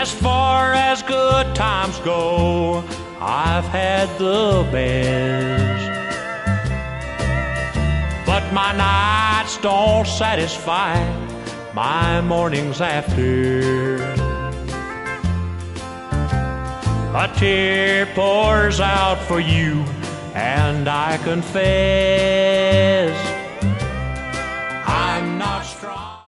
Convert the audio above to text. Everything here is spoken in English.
As far as good times go, I've had the best. But my nights don't satisfy my mornings after. A tear pours out for you, and I confess